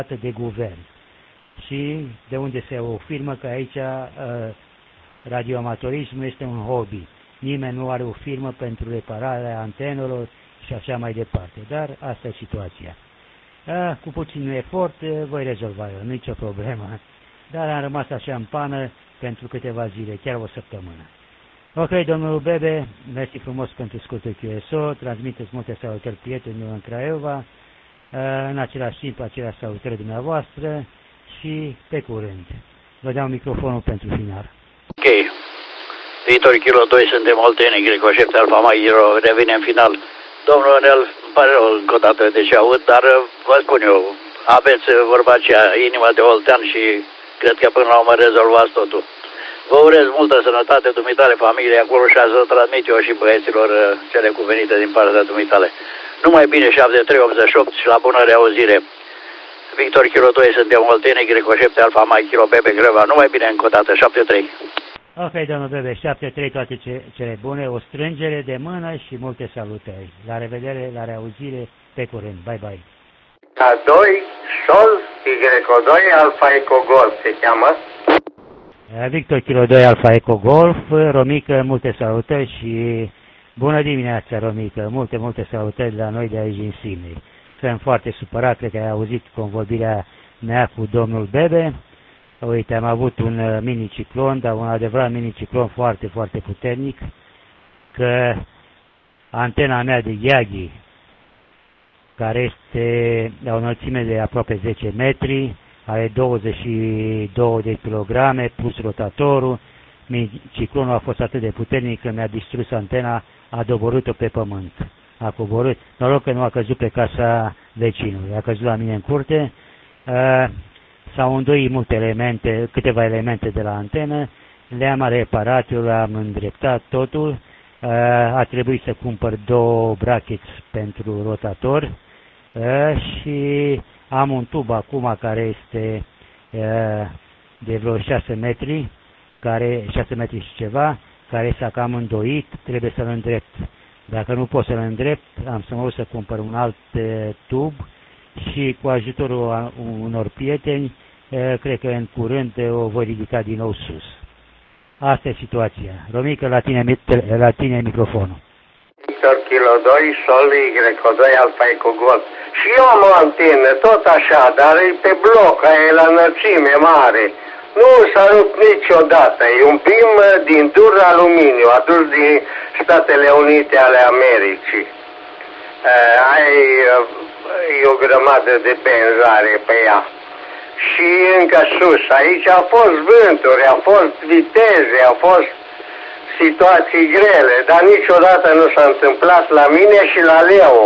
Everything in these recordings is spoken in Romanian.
de guvern. Și de unde se afirmă că aici radioamatorismul este un hobby. Nimeni nu are o firmă pentru repararea antenelor și așa mai departe. Dar asta e situația. Cu puțin efort voi rezolva eu, nicio problemă. Dar am rămas așa în pană pentru câteva zile, chiar o săptămână. Ok, domnul Bebe, mersi frumos pentru scurtul QSO, transmiteți multe salutări prietenilor în Craiova, în același timp aceleași salutări dumneavoastră și pe curând. Vă dau microfonul pentru final. Ok. Viitor Kilo 2, suntem Olteni, Greco, șef Alfa Magiro, revine în final. Domnul Onel, îmi pare rău încă o dată de ce aud, dar vă spun eu, aveți vorba aceea, inima de oltean și cred că până la urmă rezolvați totul. Vă urez multă sănătate, dumitale, familie, acolo și să transmit eu și băieților cele cuvenite din partea dumitale. Numai bine, 7388 și la bună reauzire. Victor Kilo 2, suntem Olteni, Greco, șef Alfa Mike, Kilo Bebe, Greva, numai bine încă o dată, 73. Ok, domnul Bebe, 73, toate cele bune, o strângere de mână și multe salutări. La revedere, la reauzire, pe curând. Bye, bye. A2, Sol, Y2, Alfa Eco Golf se cheamă. Victor Kilo 2, Alfa Eco Golf, Romică, multe salutări și bună dimineața, Romică, multe salutări la noi de aici din Sydney. Sunt foarte supărat, cred că ai auzit convorbirea mea cu domnul Bebe. Uite, am avut un miniciclon, dar un adevărat miniciclon foarte puternic, că antena mea de Yagi, care este la o înălțime de aproape 10 metri, are 22 de kilograme plus rotatorul, ciclonul a fost atât de puternic că mi-a distrus antena, a doborât-o pe pământ. A coborât, noroc că nu a căzut pe casa vecinului, a căzut la mine în curte, s-au îndoit câteva elemente de la antenă, le-am reparat, eu le-am îndreptat totul, a trebuit să cumpăr 2 brackets pentru rotator și am un tub acum care este de vreo 6 metri, 6 metri și ceva, care s-a cam îndoit, trebuie să-l îndrept. Dacă nu pot să-l îndrept, am să mă duc să cumpăr un alt tub și cu ajutorul unor prieteni, cred că în curând o voi ridica din nou sus. Asta e situația. Romică, la tine microfonul. Victor Kilo 2, Sol, Y2, Alfa Eco Golf. Și eu am o antenă, tot așa, dar e pe bloc, e la înălțime mare. Nu s-a rupt niciodată. E un BIM din dur aluminiu, adus din Statele Unite ale Americii. E o grămadă de benzare pe ea. Și încă sus, aici a fost vânturi, a fost viteze, a fost situații grele, dar niciodată nu s-a întâmplat la mine și la Leo.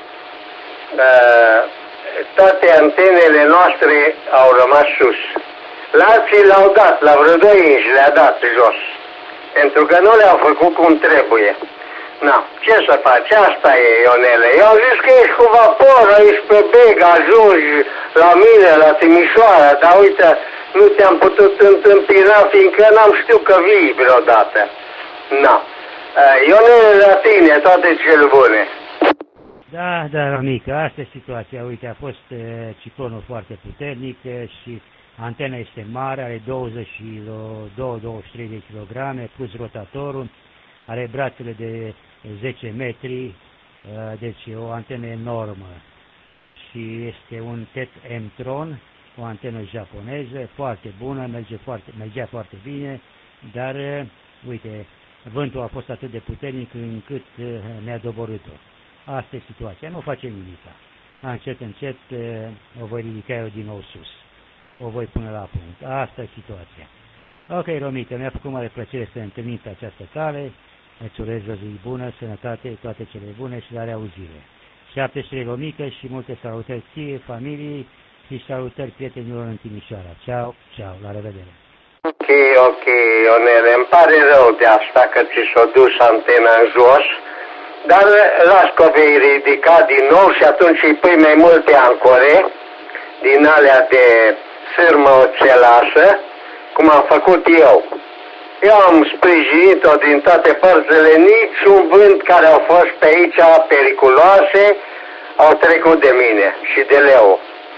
Toate antenele noastre au rămas sus. La alții le-au dat, la vreo 2 inci le-a dat jos, pentru că nu le-au făcut cum trebuie. Na, ce să faci? Asta e, Ionele. Eu am zis că ești cu vapor, ești pe beg, ajungi la mine, la Timișoara, dar uite, nu te-am putut întâmpina, fiindcă n-am știut că vii vreodată. Na, Ionele, la tine, toate cele bune. Da, Romică, asta e situația. Uite, a fost ciclonul foarte puternic și antena este mare, are 22-23 de kilograme, plus rotatorul, are brațele de 10 metri, deci e o antenă enormă și este un TET M-Tron, o antenă japoneză, foarte bună, mergea foarte bine, dar, uite, vântul a fost atât de puternic încât ne-a doborât-o. Asta e situația, nu face nimic. Încet o voi ridica eu din nou sus. O voi pune la punct. Asta e situația. Ok, Romică, mi-a făcut mare plăcere să ne întâlnim pe această cale. Îți urez o zi bună, sănătate, toate cele bune și la reauzire. 73 Romică și multe salutări ție, familiei și salutări prietenilor în Timișoara. Ciao, la revedere. Ok, Ionele, îmi pare rău de asta că ți s-a dus antena în jos, dar las că o vei ridica din nou și atunci îi pui mai multe ancore din alea de sârmă oțelasă, cum am făcut eu. Eu am sprijinit-o din toate părțile, niciun vânt care au fost pe aici periculoase au trecut de mine și de Leo.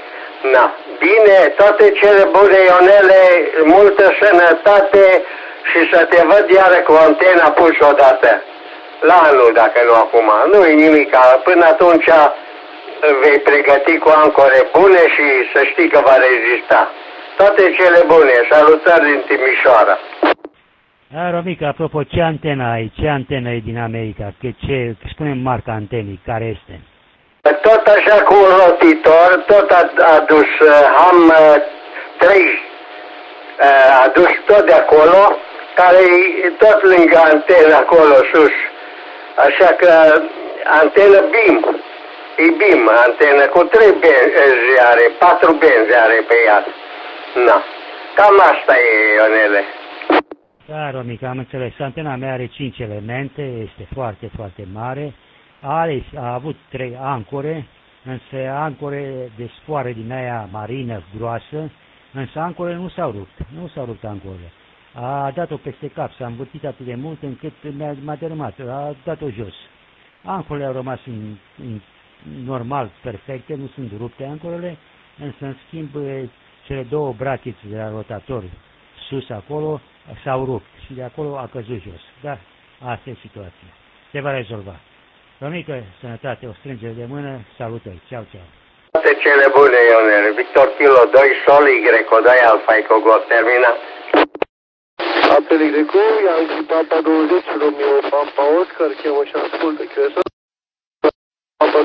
Na, bine, toate cele bune, Ionele, multă sănătate și să te văd iară cu antena pus odată. La anul, dacă nu acum. Nu-i nimic, până atunci vei pregăti cu ancore bune și să știi că va rezista. Toate cele bune, salutări din Timișoara. Romica, apropo, ce antenă ai? Ce antenă e din America? Spune-mi marca antenii, care este? Tot așa cu un rotitor, tot a adus, am 3, a dus tot de acolo, care e tot lângă antenă acolo sus. Așa că antenă BIM, e BIM, antenă cu 3 benzi are, 4 benzi are pe ea. Na, cam asta e, Ionele. Da, Romica, am înțeles. Antena mea are 5 elemente, este foarte, foarte mare. A avut 3 ancore, însă ancore de spoare din aia marină groasă, însă ancorele nu s-au rupt. Nu s-au rupt ancorele. A dat-o peste cap, s-a învârtit atât de mult încât m-a dărâmat, a dat-o jos. Ancorele au rămas normal, perfecte, nu sunt rupte ancorele, însă în schimb cele 2 brachiți de la rotator sus acolo s-au rupt și de acolo a căzut jos. Da, asta e situația. Se va rezolva. Romică, sănătate, o strângere de mână, salutări, ceau, ceau. Toate cele bune, Ionel. Victor Kilo 2, Sol, Y, 2, Alfa, Eco, Golf, terminat. Apel Y, Yankee Papa 20, Romeo Papa Oscar, chemă și ascultă QSL. Papa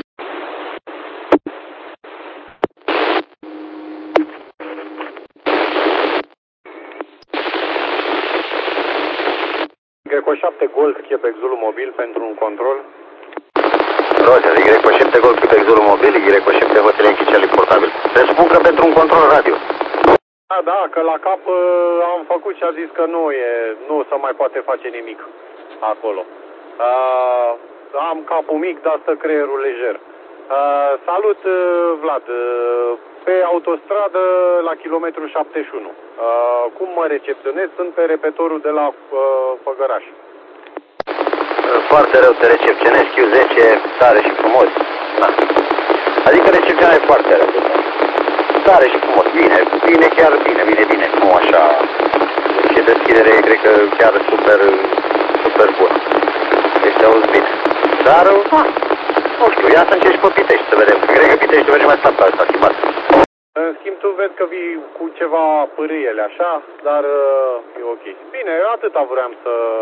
Y7 Golf, Quebec Zulu mobil pentru un control. Roger, Y7 Golf, Quebec Zulu mobil, Y7 Hotel Enchiciali portabil. Presupun că pentru un control radio. Da, că la cap am făcut și a zis că nu se mai poate face nimic acolo. Am capul mic, dar stă creierul lejer. Salut, Vlad. Pe autostradă la kilometru 71. Cum mă recepționez? Sunt pe repetorul de la Făgăraș. Foarte rău te recepționezi, Q10, tare și frumos. Da. Adică recepționarea e foarte rău. Tare și frumos, bine, chiar bine, nu așa. Și deschidere, cred că chiar super bună. Deci auzi bine. Dar, nu știu, ia să încerci pe Pitești să vedem. Cred că Pitești merge mai slab pe asta schimbat. În schimb, tu vezi că vii cu ceva pârâiele așa, dar e ok. Bine, atâta vreau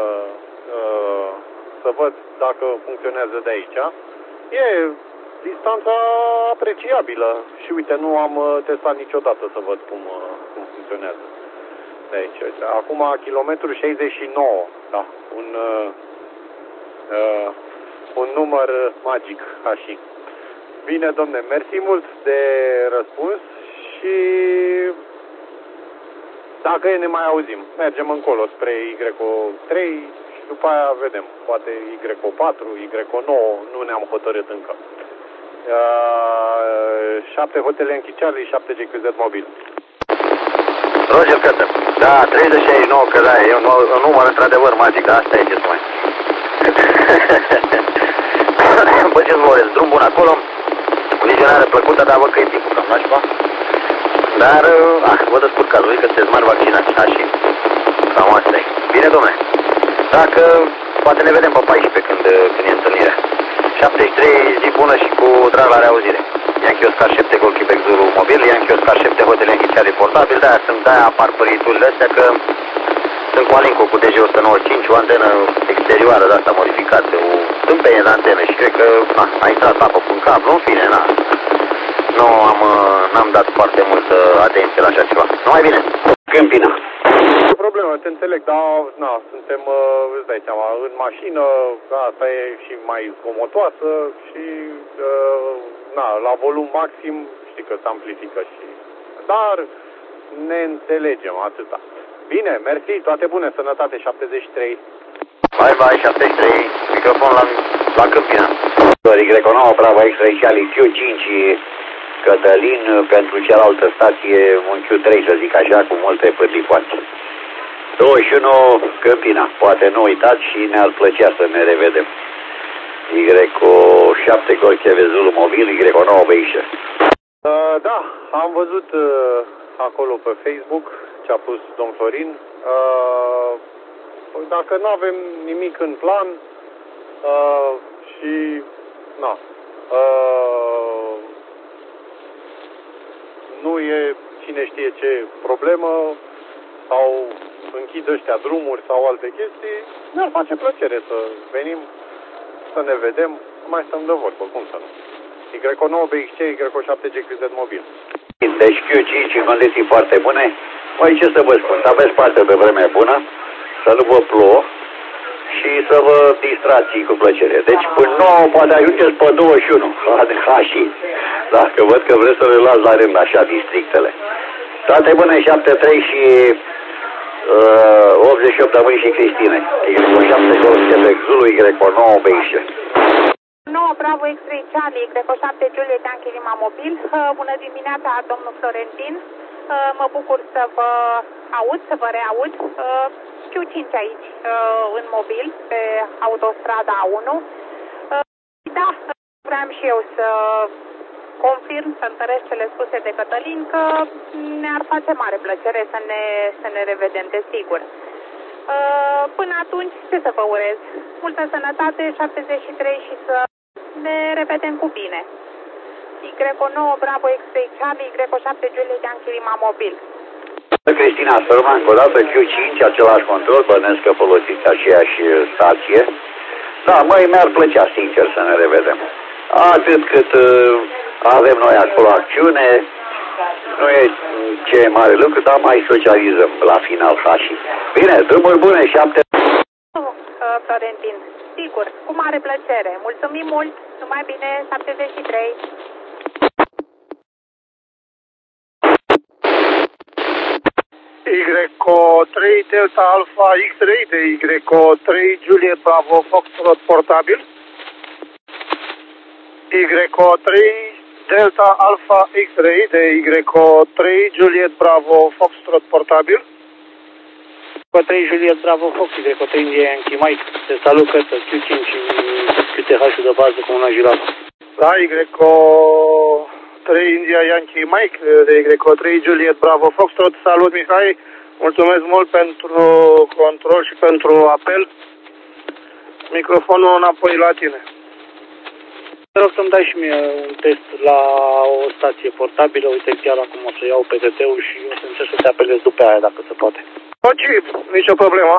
să văd dacă funcționează de aici. E distanța apreciabilă și uite, nu am testat niciodată să văd cum funcționează de aici. Acum, kilometru 69, da, un număr magic, așa. Bine, domne, mersi mult de răspuns și dacă ne mai auzim, mergem încolo spre Y3 și după aia vedem, poate Y4, Y9, nu ne-am hotărât încă. 7 hotele Închiciali, 7 GQZ mobil. Roger, Cătă. Da, 3069, că da, e un număr într-adevăr magic, dar asta e ce spune. Bă, ce-ți voresc, drum bun acolo, vizionare plăcută, dar văd că e timpul cam nașpa. Dar, vă descurcați, voi că sunteți mari vaccinați, așa, cam asta e. Bine, dom'le, dacă poate ne vedem pe 14 când e întâlnirea. 73, zi bună și cu drag la reauzire. Yankee Oscar 7 Golf Quebec Zulu mobil, Yankee Oscar 7 Hotel Enchiciali portabil, de-aia apar păriturile astea că sunt cu Alinco cu DG195, o antenă exterioară de asta modificată, o tâmpenie de antenă și cred că a intrat apă în cablu, în fine, n-am dat foarte multă atenție la așa ceva. Numai bine, Câmpina. Nu problemă, te înțeleg, dar suntem, îți dai seama, în mașină, asta e și mai zgomotoasă și la volum maxim, știi că se amplifică și... Dar ne înțelegem, atâta. Bine, mersi, toate bune, sănătate, 73. Bye, 73, microfon la Câmpina. Y9, Bravo X-Ray Charlie Q5, Cătălin, pentru cealaltă stație, un Q3, să zic așa, cu multe pârlicoațe. 21, Câmpina, poate nu uitați și ne-ar plăcea să ne revedem. Y7 Golf Quebec Zulu mobil, Y9 Beișă. Da, am văzut acolo pe Facebook ce a pus domn Florin. Dacă nu avem nimic în plan și nu e cine știe ce problemă sau închid ăștia drumuri sau alte chestii, ne-ar face plăcere să venim, să ne vedem, mai stăm de vorbă, cum să nu. Y9 BXC, Y7 GQZ mobil. Deci Q5 în condiții foarte bune. Măi, ce să vă spun, să aveți parte de vreme bună, să nu vă plouă și să vă distrați cu plăcere. Deci până 9 poate ajungeți pe 21, hași. Dacă văd că vreți să le luați la rând așa districtele. Toate bune, 73 și 88 de mâini și Cristine. Y7 Golf Quebec Zulu, Y9 BXC. 9 Bravo X3 Charlie, Y7 Juliet Yankee Lima Mobil. Bună dimineața, domnul Florentin. Mă bucur să vă aud, să vă reaud. Q5 aici, în mobil, pe autostrada A1. Da, vreau și eu să confirm, să întăresc cele spuse de Cătălin, că ne-ar face mare plăcere să ne revedem, desigur. Până atunci, ce să vă urez? Multă sănătate, 73 și să ne revedem cu bine. Y9 Bravo X3 Charlie, Y7 Juliet Yankee Lima Mobil. Cristina, să rămân încă o dată, Q5, același control, bănesc că folosiți aceeași stație. Da, măi, mi-ar plăcea, sincer, să ne revedem. Atât cât avem noi acolo acțiune, nu e ce mare lucru, dar mai socializăm la final, hași. Bine, drumuri bune, 7... Florentin, sigur, cu mare plăcere. Mulțumim mult, numai bine, 73. Y3 Delta Alpha X-Ray de Y3 Juliet Bravo Foxtrot portabil. Y3 Delta Alpha X-Ray de Y3 Juliet Bravo Foxtrot portabil. Y3 Juliet Bravo Fox, Y3 India Yankee Mike. Te salut, Cătă, Q5 și QTH-ul de bază cu una girată. Da, Y3 India Yankee Mike de Y3 Juliet Bravo Foxtrot. Salut, Mihai. Mulțumesc mult pentru control și pentru apel. Microfonul înapoi la tine. Te rog să-mi dai și mie un test la o stație portabilă. Uite chiar acum o să iau PTT-ul și o să încerc să te apelez după aia, dacă se poate. Ok, nicio problemă.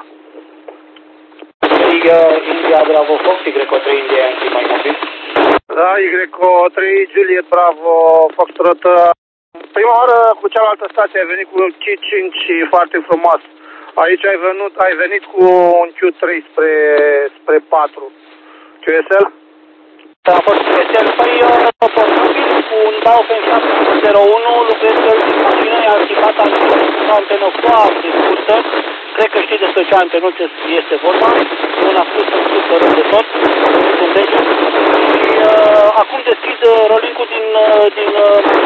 India Bravo Fox, Y3 India Yankee mai mobil. Da, Y3 Juliet Bravo Foxtrot. Prima oară cu cealaltă stație ai venit cu Q5 și foarte frumos. Aici ai venit cu un Q3 spre 4. QSL? Da, a fost QSL. Păi, portabil cu un Dauphine 701, lucrez pe ultima mașină, i-a activat o antenă foarte scurtă. Cred că știi despre ce antenă este vorba. Una scurtă rău de tot, cu un deget. Și acum deschid rolling-ul din